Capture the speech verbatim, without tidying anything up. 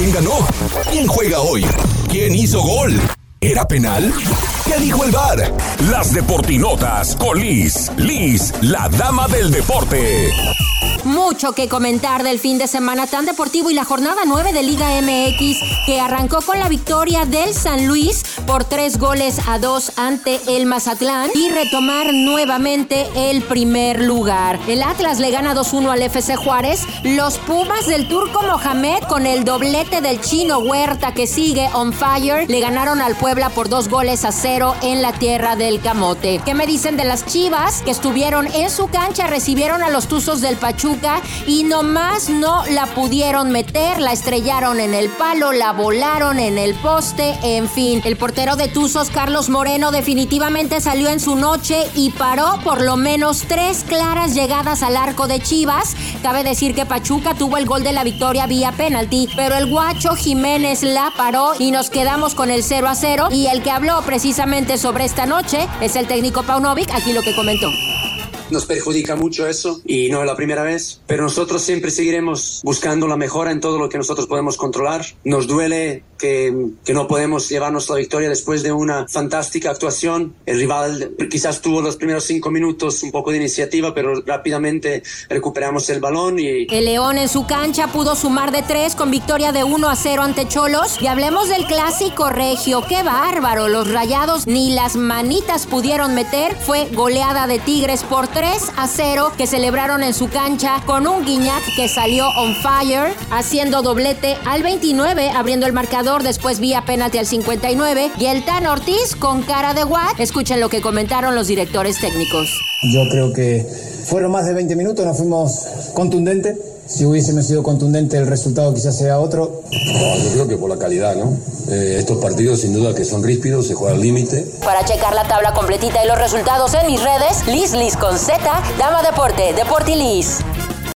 ¿Quién ganó? ¿Quién juega hoy? ¿Quién hizo gol? ¿Era penal? ¿Qué dijo el V A R? Las Deportinotas con Liz. Liz, la dama del deporte. Mucho que comentar del fin de semana tan deportivo y la jornada nueve de Liga M X, que arrancó con la victoria del San Luis por tres goles a dos ante el Mazatlán y retomar nuevamente el primer lugar. El Atlas le gana dos uno al F C Juárez. Los Pumas del Turco Mohamed, con el doblete del Chino Huerta, que sigue on fire, le ganaron al Puebla por dos goles a cero en la tierra del Camote. ¿Qué me dicen de las Chivas, que estuvieron en su cancha, recibieron a los Tuzos del Pachuca y nomás no la pudieron meter? La estrellaron en el palo, la volaron en el poste, en fin. El portero de Tuzos, Carlos Moreno, definitivamente salió en su noche y paró por lo menos tres claras llegadas al arco de Chivas. Cabe decir que Pachuca tuvo el gol de la victoria vía penalti, pero el Guacho Jiménez la paró y nos quedamos con el cero a cero. Y el que habló precisamente sobre esta noche es el técnico Paunovic. Aquí lo que comentó. Nos perjudica mucho eso y no es la primera vez, pero nosotros siempre seguiremos buscando la mejora en todo lo que nosotros podemos controlar. Nos duele que, que no podemos llevarnos la victoria después de una fantástica actuación. El rival quizás tuvo los primeros cinco minutos un poco de iniciativa, pero rápidamente recuperamos el balón y... El León en su cancha pudo sumar de tres con victoria de uno a cero ante Cholos. Y hablemos del clásico regio. ¡Qué bárbaro! Los Rayados ni las manitas pudieron meter. Fue goleada de Tigres por tres a cero, que celebraron en su cancha con un Guiñac que salió on fire, haciendo doblete al veintinueve, abriendo el marcador, después vía penalti al cincuenta y nueve, y el Tan Ortiz con cara de what. Escuchen lo que comentaron los directores técnicos. Yo creo que fueron más de veinte minutos, nos fuimos contundentes. Si hubiésemos sido contundentes, el resultado quizás sea otro. No, yo creo que por la calidad, ¿no? Eh, estos partidos sin duda que son ríspidos, se juega al límite. Para checar la tabla completita y los resultados en mis redes, Liz Liz con Z, Dama Deporte, Deporti Liz.